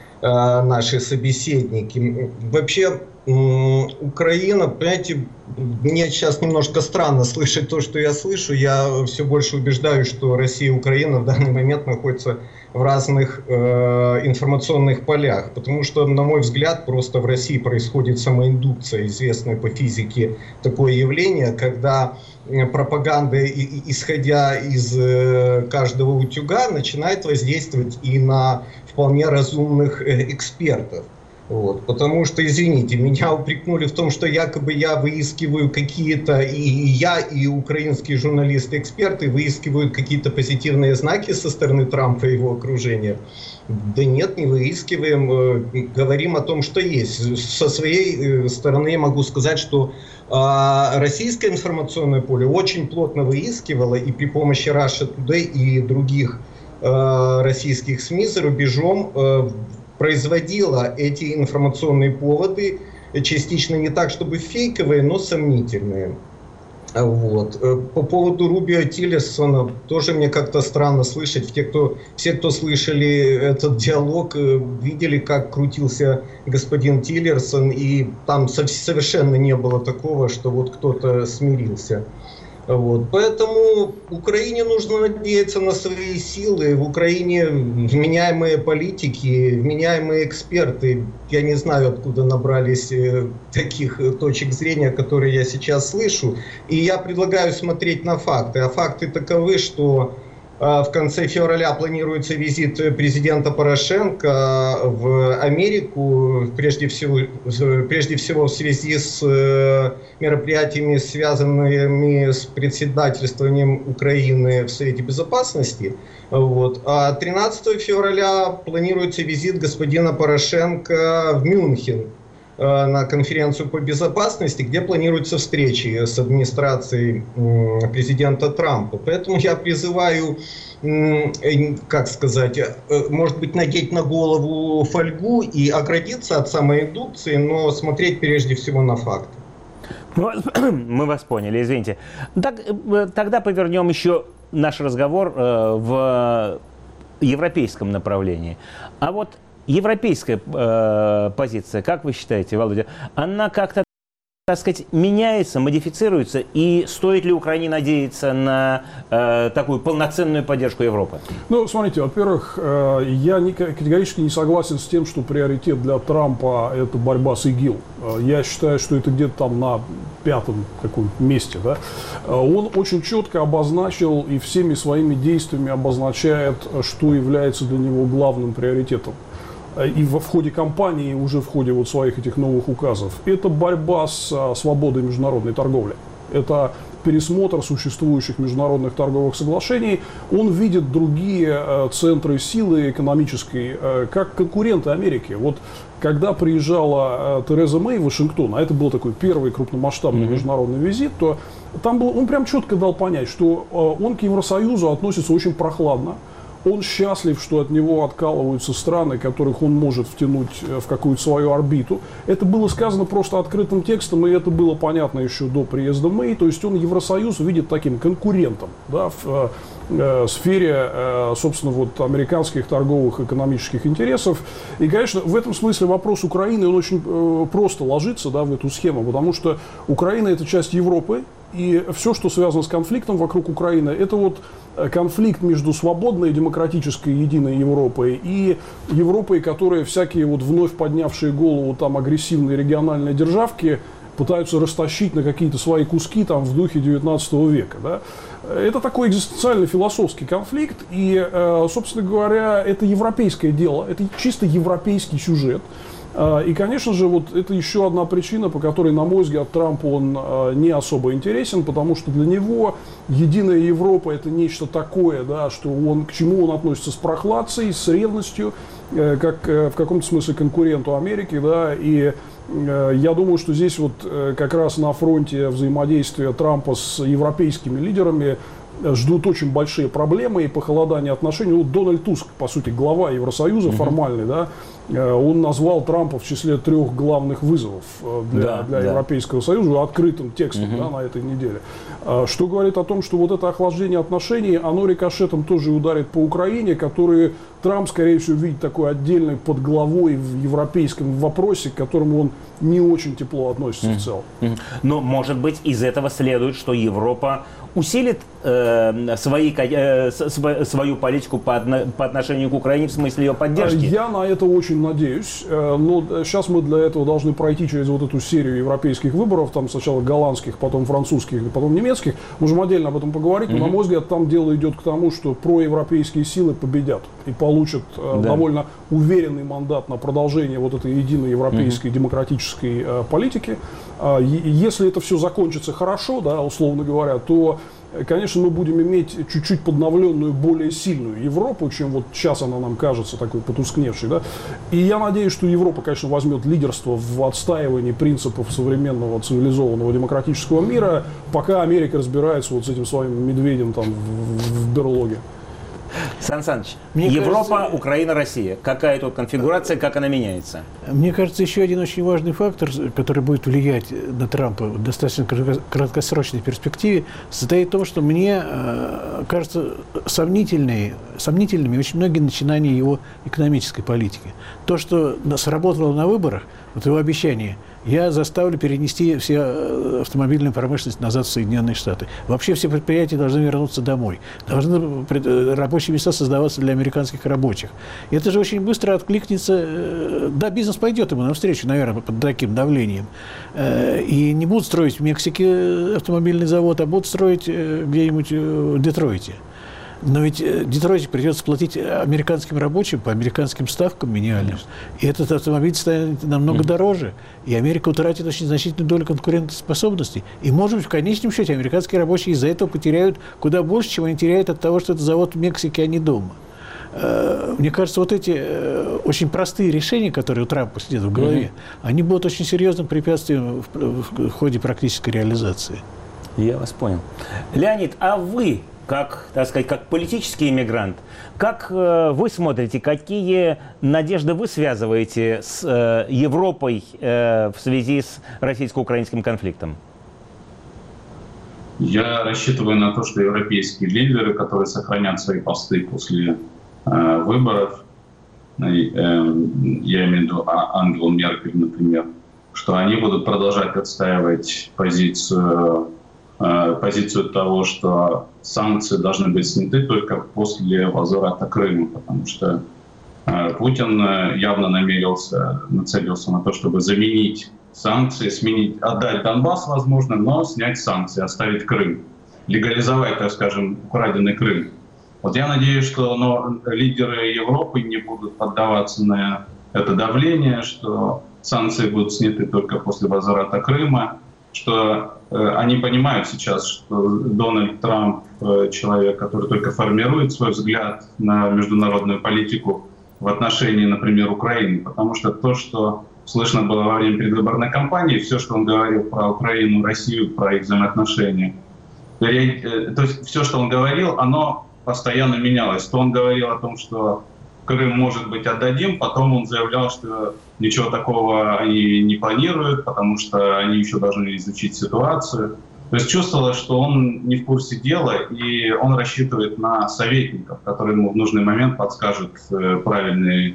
наши собеседники. Вообще, Украина, понимаете, мне сейчас немножко странно слышать то, что я слышу. Я все больше убеждаюсь, что Россия и Украина в данный момент находятся в разных информационных полях. Потому что, на мой взгляд, просто в России происходит самоиндукция, известное по физике такое явление, когда пропаганда, исходя из каждого утюга, начинает воздействовать и на вполне разумных экспертов. Вот, потому что, извините, меня упрекнули в том, что якобы я выискиваю какие-то, и я, и украинские журналисты-эксперты выискивают какие-то позитивные знаки со стороны Трампа и его окружения. Да нет, не выискиваем, говорим о том, что есть. Со своей стороны я могу сказать, что российское информационное поле очень плотно выискивало и при помощи Russia Today и других российских СМИ за рубежом производила эти информационные поводы, частично не так, чтобы фейковые, но сомнительные. Вот. По поводу Рубио Тиллерсона тоже мне как-то странно слышать. Все, кто слышали этот диалог, видели, как крутился господин Тиллерсон, и там совершенно не было такого, что вот кто-то смирился. Вот. Поэтому Украине нужно надеяться на свои силы. В Украине вменяемые политики, вменяемые эксперты. Я не знаю, откуда набрались таких точек зрения, которые я сейчас слышу. И я предлагаю смотреть на факты. А факты таковы, что в конце февраля планируется визит президента Порошенко в Америку, прежде всего в связи с мероприятиями, связанными с председательствованием Украины в Совете Безопасности. Вот. А 13 февраля планируется визит господина Порошенко в Мюнхен на конференцию по безопасности, где планируются встречи с администрацией президента Трампа. Поэтому я призываю, как сказать, может быть, надеть на голову фольгу и оградиться от самоиндукции, но смотреть прежде всего на факты. Мы вас поняли, извините. Тогда повернем еще наш разговор в европейском направлении. А вот европейская позиция, как вы считаете, Володя, она как-то так сказать, меняется, модифицируется, и стоит ли Украине надеяться на такую полноценную поддержку Европы? Ну, смотрите, во-первых, я категорически не согласен с тем, что приоритет для Трампа – это борьба с ИГИЛ. Я считаю, что это где-то там на 5-м каком-то месте. Да? Он очень четко обозначил и всеми своими действиями обозначает, что является для него главным приоритетом. И в ходе кампании, уже в ходе вот своих этих новых указов, это борьба с свободой международной торговли. Это пересмотр существующих международных торговых соглашений. Он видит другие центры силы экономической как конкуренты Америки. Вот когда приезжала Тереза Мэй в Вашингтон, а это был такой первый крупномасштабный международный визит, то там был, он прям четко дал понять, что он к Евросоюзу относится очень прохладно. Он счастлив, что от него откалываются страны, которых он может втянуть в какую-то свою орбиту. Это было сказано просто открытым текстом, и это было понятно еще до приезда Мэй. То есть он Евросоюз видит таким конкурентом, да, в сфере, собственно, вот, американских торговых экономических интересов. И, конечно, в этом смысле вопрос Украины, он очень просто ложится, да, в эту схему, потому что Украина – это часть Европы. И все, что связано с конфликтом вокруг Украины, это вот конфликт между свободной, демократической, единой Европой и Европой, которые всякие вот вновь поднявшие голову там агрессивные региональные державки пытаются растащить на какие-то свои куски там в духе 19 века. Да? Это такой экзистенциальный философский конфликт, и, собственно говоря, это европейское дело, это чисто европейский сюжет. И, конечно же, вот это еще одна причина, по которой, на мой взгляд, Трампу он не особо интересен, потому что для него единая Европа – это нечто такое, да, что он, к чему он относится с прохладцей, с ревностью, как в каком-то смысле конкуренту Америки, да, и я думаю, что здесь вот как раз на фронте взаимодействия Трампа с европейскими лидерами ждут очень большие проблемы и похолодание отношений. Вот Дональд Туск, по сути, глава Евросоюза формальный, да, он назвал Трампа в числе 3 главных вызовов для Европейского Союза открытым текстом да, на этой неделе. Что говорит о том, что вот это охлаждение отношений, оно рикошетом тоже ударит по Украине, которые Трамп, скорее всего, видит такой отдельной подглавой в европейском вопросе, к которому он не очень тепло относится в целом. Но, может быть, из этого следует, что Европа усилит свою политику по отношению к Украине в смысле ее поддержки? Я на это очень надеюсь. Но сейчас мы для этого должны пройти через вот эту серию европейских выборов. Там сначала голландских, потом французских, потом немецких. Можем отдельно об этом поговорить. Но, на мой взгляд, там дело идет к тому, что проевропейские силы победят и получат довольно уверенный мандат на продолжение вот этой единой европейской демократической политики. Если это все закончится хорошо, да, условно говоря, то, конечно, мы будем иметь чуть-чуть подновленную, более сильную Европу, чем вот сейчас она нам кажется такой потускневшей. Да? И я надеюсь, что Европа, конечно, возьмет лидерство в отстаивании принципов современного цивилизованного демократического мира, пока Америка разбирается вот с этим своим медведем там в берлоге. Сан Саныч, Европа, кажется, Украина, Россия. Какая тут конфигурация, как она меняется? Мне кажется, еще один очень важный фактор, который будет влиять на Трампа в достаточно краткосрочной перспективе, состоит в том, что мне кажется сомнительными очень многие начинания его экономической политики. То, что сработало на выборах, вот его обещание, я заставлю перенести все автомобильную промышленность назад в Соединенные Штаты. Вообще все предприятия должны вернуться домой. Должны рабочие места создаваться для американских рабочих. И это же очень быстро откликнется. Да, бизнес пойдет ему навстречу, наверное, под таким давлением. И не будут строить в Мексике автомобильный завод, а будут строить где-нибудь в Детройте. Но ведь Детройте придется платить американским рабочим по американским ставкам минимальным. И этот автомобиль станет намного дороже. И Америка утратит очень значительную долю конкурентоспособности. И, может быть, в конечном счете американские рабочие из-за этого потеряют куда больше, чем они теряют от того, что это завод в Мексике, а не дома. Мне кажется, вот эти очень простые решения, которые у Трампа сидят в голове, они будут очень серьезным препятствием в ходе практической реализации. Я вас понял. Леонид, а вы, как, так сказать, как политический иммигрант, как вы смотрите, какие надежды вы связываете с Европой в связи с российско-украинским конфликтом? Я рассчитываю на то, что европейские лидеры, которые сохранят свои посты после выборов, я имею в виду Ангелу Меркель, например, что они будут продолжать отстаивать позицию того, что санкции должны быть сняты только после возврата Крыма, потому что Путин явно нацелился на то, чтобы заменить санкции, отдать Донбасс, возможно, но снять санкции, оставить Крым, легализовать, так скажем, украденный Крым. Вот я надеюсь, что лидеры Европы не будут поддаваться на это давление, что санкции будут сняты только после возврата Крыма, что они понимают сейчас, что Дональд Трамп человек, который только формирует свой взгляд на международную политику в отношении, например, Украины, потому что то, что слышно было во время предвыборной кампании, все, что он говорил про Украину, Россию, про их взаимоотношения, то есть все, что он говорил, оно постоянно менялось. То он говорил о том, что Крым, может быть, отдадим, потом он заявлял, что ничего такого они не планируют, потому что они еще должны изучить ситуацию. То есть чувствовалось, что он не в курсе дела, и он рассчитывает на советников, которые ему в нужный момент подскажут правильные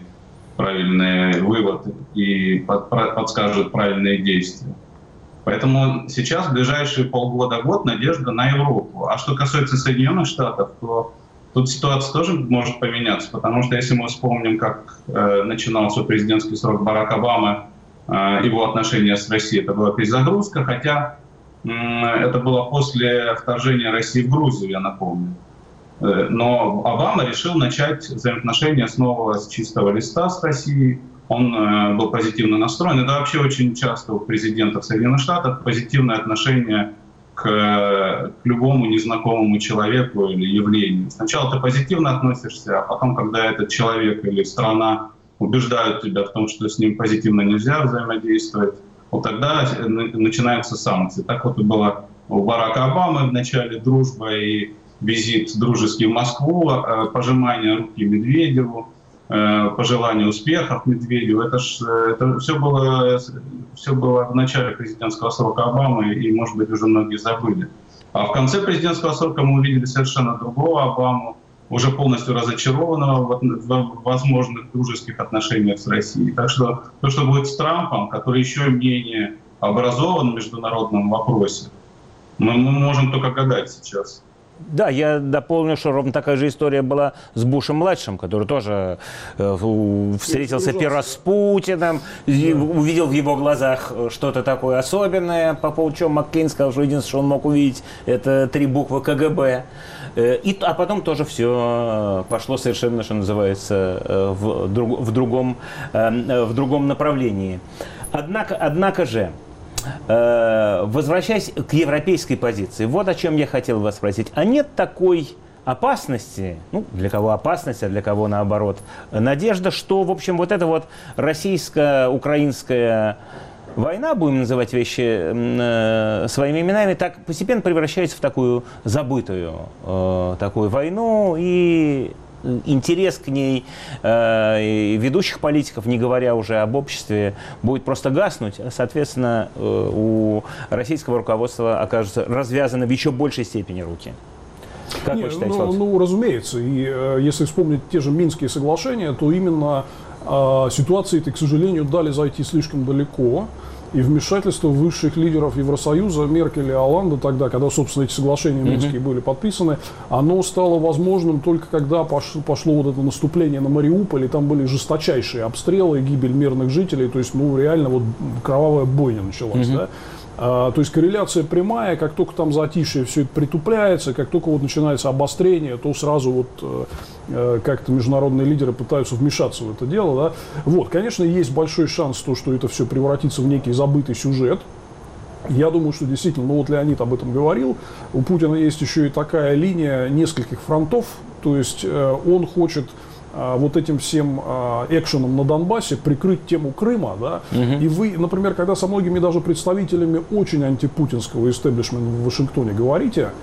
выводы и подскажут правильные действия. Поэтому сейчас, в ближайшие полгода-год, надежда на Европу. А что касается Соединенных Штатов, то тут ситуация тоже может поменяться, потому что если мы вспомним, как начинался президентский срок Барака Обамы, его отношения с Россией, это была перезагрузка, хотя это было после вторжения России в Грузию, я напомню. Но Обама решил начать взаимоотношения снова с чистого листа с Россией. Он был позитивно настроен. Это вообще очень часто у президентов Соединенных Штатов позитивное отношение к любому незнакомому человеку или явлению. Сначала ты позитивно относишься, а потом, когда этот человек или страна убеждают тебя в том, что с ним позитивно нельзя взаимодействовать, вот тогда начинаются санкции. Так вот и было у Барака Обамы в начале дружба и визит дружеский в Москву, пожимание руки Медведеву, пожелание успехов Медведеву. Это все было в начале президентского срока Обамы, и, может быть, уже многие забыли. А в конце президентского срока мы увидели совершенно другого Обаму, уже полностью разочарованного в возможных дружеских отношениях с Россией. Так что то, что будет с Трампом, который еще менее образован в международном вопросе, мы можем только гадать сейчас. Да, я дополню, что ровно такая же история была с Бушем-младшим, который тоже встретился первый раз с Путиным, увидел в его глазах что-то такое особенное, по поводу чего Маккейн сказал, что единственное, что он мог увидеть, это 3 буквы КГБ. А потом тоже все пошло совершенно, что называется, в другом направлении. Однако же, возвращаясь к европейской позиции, вот о чем я хотел вас спросить. А нет такой опасности, для кого опасность, а для кого наоборот, надежда, что, в общем, вот эта вот российско-украинская война, будем называть вещи своими именами, так постепенно превращается в такую забытую такую войну, и интерес к ней ведущих политиков, не говоря уже об обществе, будет просто гаснуть. Соответственно, у российского руководства окажутся развязаны в еще большей степени руки. Как вы считаете, разумеется. И если вспомнить те же Минские соглашения, то именно ситуации-то, к сожалению, дали зайти слишком далеко. И вмешательство высших лидеров Евросоюза, Меркель и Олланда тогда, когда, собственно, эти соглашения Минские были подписаны, оно стало возможным только когда пошло вот это наступление на Мариуполь, и там были жесточайшие обстрелы, гибель мирных жителей, то есть, реально вот кровавая бойня началась, да? То есть корреляция прямая, как только там затишье все это притупляется, как только вот начинается обострение, то сразу вот как-то международные лидеры пытаются вмешаться в это дело. Да? Вот, конечно, есть большой шанс, что это все превратится в некий забытый сюжет. Я думаю, что действительно, вот Леонид об этом говорил, у Путина есть еще и такая линия нескольких фронтов, то есть он хочет вот этим всем экшеном на Донбассе прикрыть тему Крыма, да, и вы, например, когда со многими даже представителями очень антипутинского истеблишмента в Вашингтоне говорите,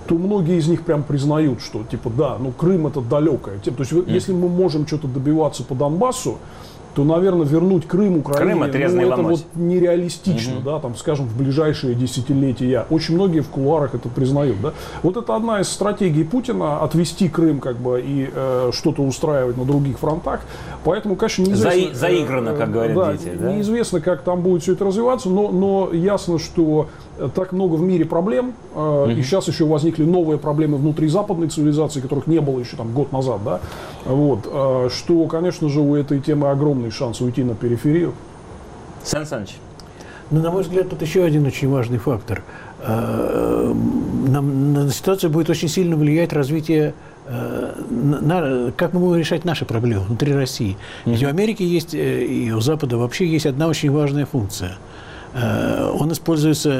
то многие из них прям признают, что типа да, ну Крым это далекое. То есть если мы можем что-то добиваться по Донбассу, то, наверное, вернуть Крым Украине, ну, это вот нереалистично, да, там, скажем, в ближайшие десятилетия. Очень многие в кулуарах это признают, да. Вот это одна из стратегий Путина — отвести Крым, как бы, и что-то устраивать на других фронтах. Поэтому, конечно, неизвестно... Заиграно, как говорят да, дети, да? Неизвестно, как там будет все это развиваться, но ясно, что так много в мире проблем, и сейчас еще возникли новые проблемы внутри западной цивилизации, которых не было еще там год назад, да, вот, что, конечно же, у этой темы огромный шанс уйти на периферию. Сан Саныч. Ну, на мой взгляд, тут еще один очень важный фактор. На ситуацию будет очень сильно влиять развитие, как мы будем решать наши проблемы внутри России. Ведь у Америки есть, и у Запада вообще есть одна очень важная функция. Он используется,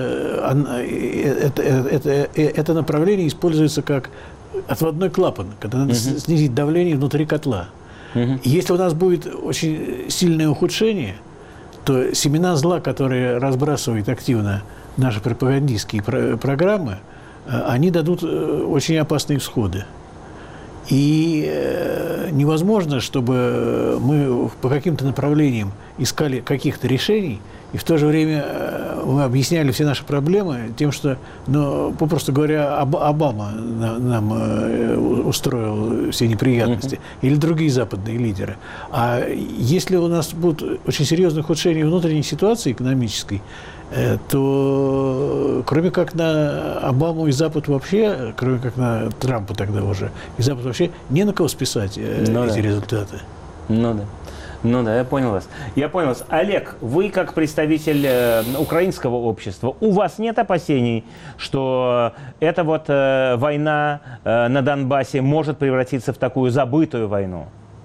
это направление используется как отводной клапан, когда надо снизить давление внутри котла. И если у нас будет очень сильное ухудшение, то семена зла, которые разбрасывают активно наши пропагандистские программы, они дадут очень опасные всходы. И невозможно, чтобы мы по каким-то направлениям искали каких-то решений, и в то же время мы объясняли все наши проблемы тем, что, ну, попросту говоря, Обама нам устроил все неприятности, или другие западные лидеры. А если у нас будут очень серьезные ухудшения внутренней ситуации экономической, то кроме как на Обаму и Запад вообще, кроме как на Трампа тогда уже, и Запад вообще не на кого списать эти результаты. Ну да, я понял вас. Олег, вы как представитель украинского общества, у вас нет опасений, что эта вот война на Донбассе может превратиться в такую забытую войну?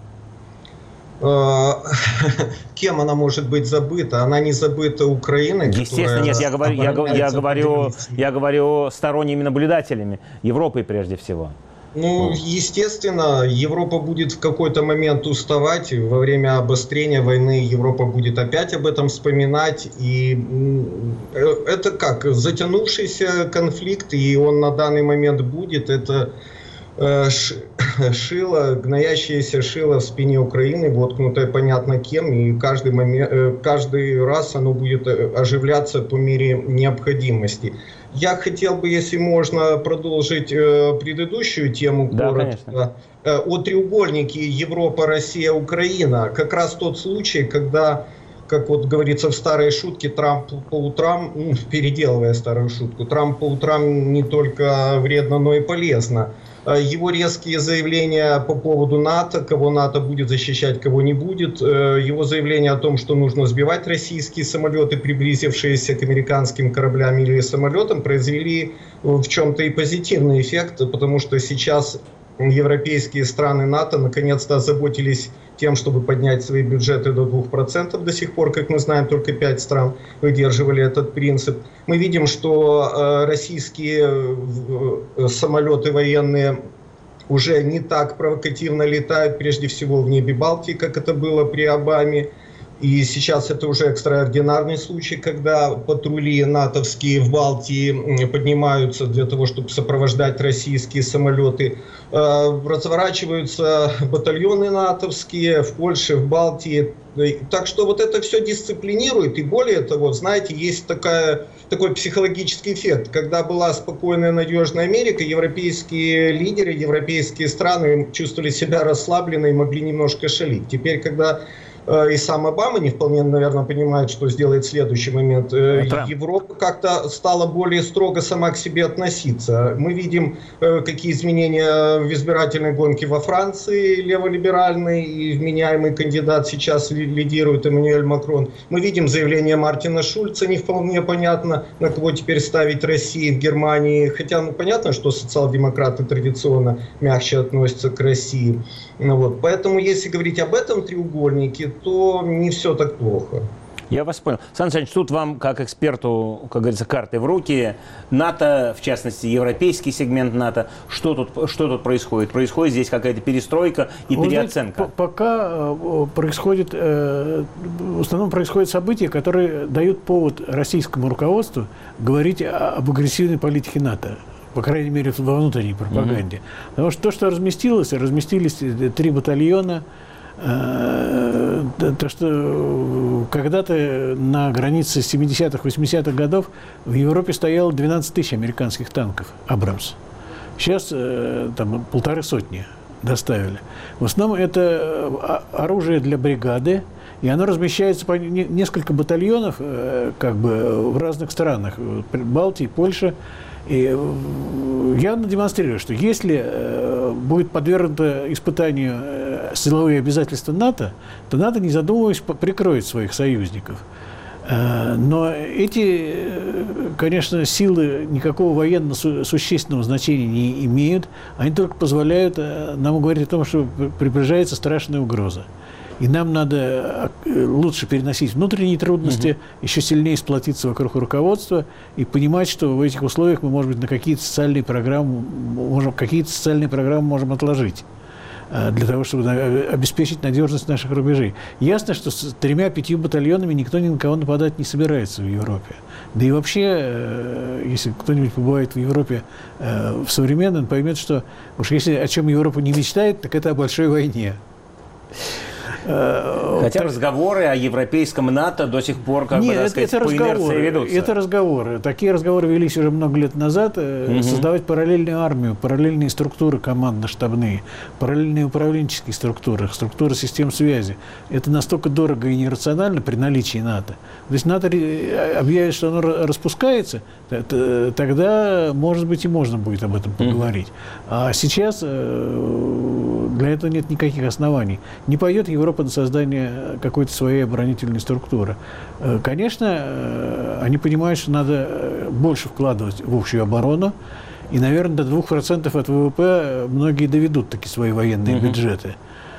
Кем она может быть забыта? Она не забыта Украиной. Естественно, нет, я говорю сторонними наблюдателями, Европой прежде всего. Ну, естественно, Европа будет в какой-то момент уставать. Во время обострения войны Европа будет опять об этом вспоминать. И это как? Затянувшийся конфликт, и он на данный момент будет. Это шило, гноящееся шило в спине Украины, воткнутое понятно кем, и каждый раз оно будет оживляться по мере необходимости. Я хотел бы, если можно, продолжить предыдущую тему коротко. О треугольнике Европа, Россия, Украина. Как раз тот случай, когда, как вот говорится в старой шутке, Трамп по утрам, переделывая старую шутку, Трамп по утрам не только вредно, но и полезно. Его резкие заявления по поводу НАТО, кого НАТО будет защищать, кого не будет. Его заявление о том, что нужно сбивать российские самолеты, приблизившиеся к американским кораблям или самолетам, произвели в чем-то и позитивный эффект, потому что сейчас европейские страны НАТО наконец-то озаботились тем, чтобы поднять свои бюджеты до 2%. До сих пор, как мы знаем, только 5 стран выдерживали этот принцип. Мы видим, что российские самолеты военные уже не так провокативно летают, прежде всего в небе Балтии, как это было при Обаме. И сейчас это уже экстраординарный случай, когда патрули натовские в Балтии поднимаются для того, чтобы сопровождать российские самолеты. Разворачиваются батальоны натовские в Польше, в Балтии. Так что вот это все дисциплинирует. И более того, знаете, есть такой психологический эффект. Когда была спокойная, надежная Америка, европейские лидеры, европейские страны чувствовали себя расслабленно и могли немножко шалить. Теперь, когда и сам Обама не вполне, наверное, понимает, что сделает в следующий момент. Европа как-то стала более строго сама к себе относиться. Мы видим, какие изменения в избирательной гонке во Франции, леволиберальный и вменяемый кандидат сейчас лидирует Эммануэль Макрон. Мы видим заявление Мартина Шульца, не вполне понятно, на кого теперь ставить России в Германии. Хотя, понятно, что социал-демократы традиционно мягче относятся к России. Вот. Поэтому, если говорить об этом треугольнике, то не все так плохо. Я вас понял. Сан Саныч, тут вам, как эксперту, как говорится, карты в руки. НАТО, в частности, европейский сегмент НАТО. Что тут происходит? Происходит здесь какая-то перестройка и переоценка? Знаете, пока происходит, в основном происходят события, которые дают повод российскому руководству говорить об агрессивной политике НАТО. по крайней мере, во внутренней пропаганде. Потому что то, что разместились 3 батальона. То, что когда-то на границе 70-х, 80-х годов в Европе стояло 12 тысяч американских танков «Абрамс». Сейчас там 150 доставили. В основном это оружие для бригады, и оно размещается по несколько батальонов как бы в разных странах. Балтии, Польша. И явно демонстрирует, что если будет подвергнуто испытанию силовые обязательства НАТО, то НАТО, не задумываясь, прикроет своих союзников. Но эти, конечно, силы никакого военно существенного значения не имеют. Они только позволяют нам говорить о том, что приближается страшная угроза. И нам надо лучше переносить внутренние трудности, еще сильнее сплотиться вокруг руководства и понимать, что в этих условиях мы, может быть, на какие-то социальные программы можем отложить для того, чтобы обеспечить надежность наших рубежей. Ясно, что с 3-5 батальонами никто ни на кого нападать не собирается в Европе. Да и вообще, если кто-нибудь побывает в Европе в современном, поймет, что уж если о чем Европа не мечтает, так это о большой войне. Хотя разговоры о европейском НАТО до сих пор, как бы, так сказать, по инерции ведутся. Это разговоры. Такие разговоры велись уже много лет назад. Создавать параллельную армию, параллельные структуры командно-штабные, параллельные управленческие структуры, структуры систем связи. Это настолько дорого и нерационально при наличии НАТО. То есть НАТО объявит, что оно распускается, тогда, может быть, и можно будет об этом поговорить. А сейчас для этого нет никаких оснований. Не пойдет Европа на создание какой-то своей оборонительной структуры. Конечно, они понимают, что надо больше вкладывать в общую оборону, и, наверное, до 2% от ВВП многие доведут таки свои военные бюджеты.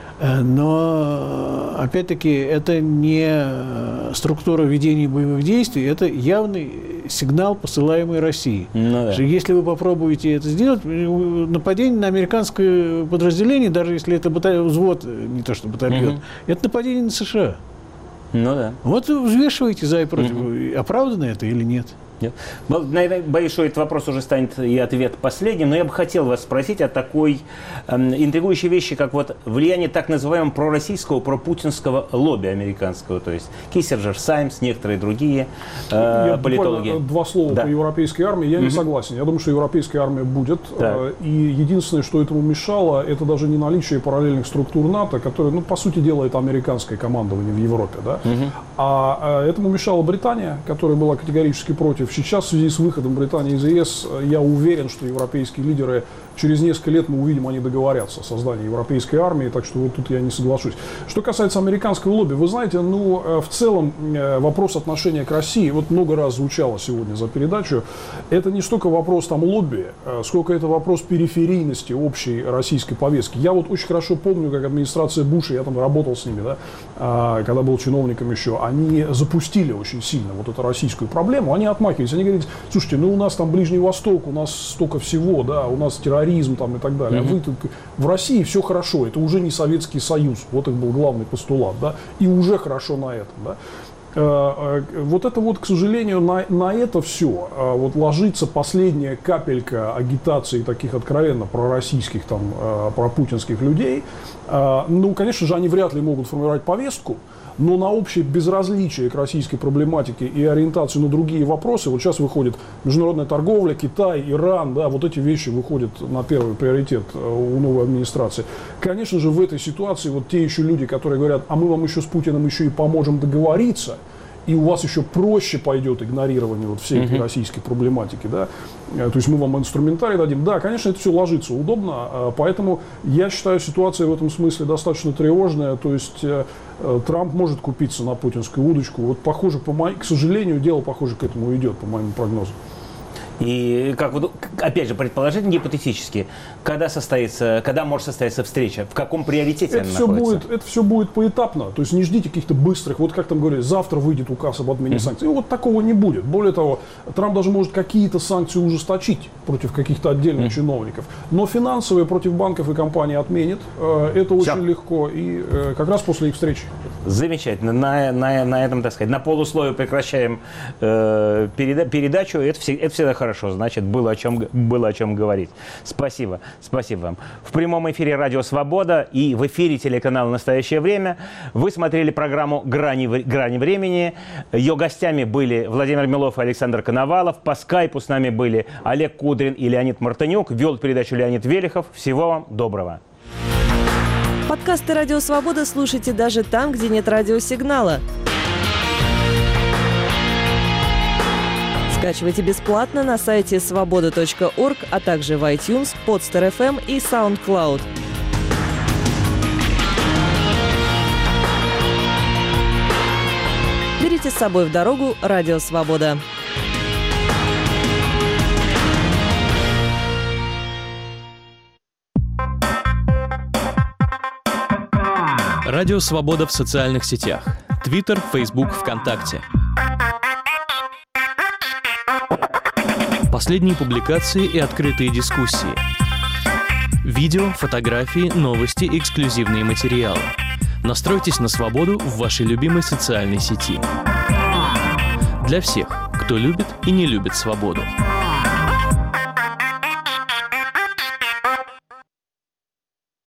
Но, опять-таки, это не структура ведения боевых действий, это явный сигнал, посылаемый России. Если вы попробуете это сделать, нападение на американское подразделение, даже если это взвод, не то что батальон, это нападение на США. Вот взвешивайте за и против, оправдано это или нет. Наверное, боюсь, что этот вопрос уже станет и ответ последним, но я бы хотел вас спросить о такой интригующей вещи, как вот влияние так называемого пророссийского, пропутинского лобби американского, то есть Киссинджер, Саймс, некоторые другие политологи. Я 2 слова по европейской армии. Я не согласен. Я думаю, что европейская армия будет. И единственное, что этому мешало, это даже не наличие параллельных структур НАТО, которые, ну, по сути дела, это американское командование в Европе. Да? А этому мешала Британия, которая была категорически против. Сейчас в связи с выходом Британии из ЕС, я уверен, что европейские лидеры через несколько лет, мы увидим, они договорятся о создании европейской армии, так что вот тут я не соглашусь. Что касается американского лобби, вы знаете, ну, в целом вопрос отношения к России, вот много раз звучало сегодня за передачу, это не столько вопрос там лобби, сколько это вопрос периферийности общей российской повестки. Я вот очень хорошо помню, как администрация Буша, я там работал с ними, да, когда был чиновником еще, они запустили очень сильно вот эту российскую проблему, они отмахивались, они говорят, слушайте, ну у нас там Ближний Восток, у нас столько всего, да, у нас терроризм там и так далее, а вы тут в России все хорошо, это уже не Советский Союз, вот их был главный постулат, да, и уже хорошо на этом, да. Вот это вот, к сожалению, на это все вот ложится последняя капелька агитации таких откровенно пророссийских, там, пропутинских людей. Ну, конечно же, они вряд ли могут формировать повестку, но на общее безразличие к российской проблематике и ориентацию на другие вопросы, вот сейчас выходит международная торговля, Китай, Иран, да, вот эти вещи выходят на первый приоритет у новой администрации. Конечно же, в этой ситуации вот те еще люди, которые говорят, а мы вам еще с Путиным еще и поможем договориться, и у вас еще проще пойдет игнорирование вот всей этой российской проблематики, да, то есть мы вам инструментарий дадим. Да, конечно, это все ложится удобно, поэтому я считаю ситуация в этом смысле достаточно тревожная, то есть Трамп может купиться на путинскую удочку, вот похоже, к сожалению, дело похоже к этому идет, по моим прогнозам. И, как вот, опять же, предположительно, гипотетически, когда может состояться встреча, в каком приоритете она находится? Это все будет поэтапно, то есть не ждите каких-то быстрых, вот как там говорили, завтра выйдет указ об отмене санкций, вот такого не будет. Более того, Трамп даже может какие-то санкции ужесточить против каких-то отдельных чиновников, но финансовые против банков и компаний отменит, это очень легко, и как раз после их встречи. Замечательно, на этом, так сказать, на полусловие прекращаем передачу, это всегда хорошо. хорошо, значит, было о чем говорить. Спасибо, спасибо вам. В прямом эфире «Радио Свобода» и в эфире телеканала «Настоящее время» вы смотрели программу «Грани времени». Ее гостями были Владимир Милов и Александр Коновалов. По скайпу с нами были Олег Кудрин и Леонид Мартынюк. Вел передачу Леонид Велихов. Всего вам доброго. Подкасты «Радио Свобода» слушайте даже там, где нет радиосигнала. Скачивайте бесплатно на сайте svoboda.org, а также в iTunes, Podster.fm и SoundCloud. Берите с собой в дорогу «Радио Свобода». Радио Свобода в социальных сетях. Твиттер, Фейсбук, ВКонтакте. Последние публикации и открытые дискуссии. Видео, фотографии, новости, эксклюзивные материалы. Настройтесь на свободу в вашей любимой социальной сети. Для всех, кто любит и не любит свободу.